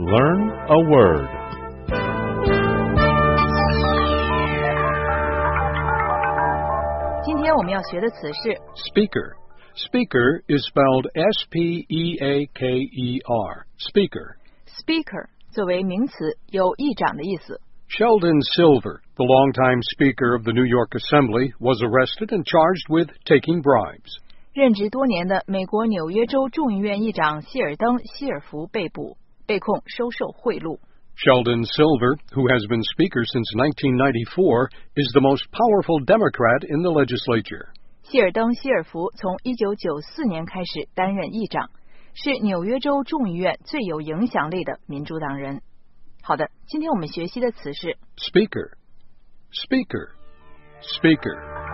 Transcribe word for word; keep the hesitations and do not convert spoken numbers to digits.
Learn a word. Speaker. Speaker is spelled S P E A K E R. Speaker. Speaker 作为名词，有议长的意思。 Sheldon Silver, the longtime Speaker of the New York Assembly, was arrested and charged with taking bribes. 任职多年的美国纽约州众议院议长谢尔登·希尔福被捕，被控收受贿赂。 Sheldon Silver, who has been Speaker since nineteen ninety-four, is the most powerful Democrat in the legislature. 谢尔登·希尔福从一九九四年开始担任议长，是纽约州众议院最有影响力的民主党人。好的，今天我们学习的词是 Speaker. Speaker. Speaker.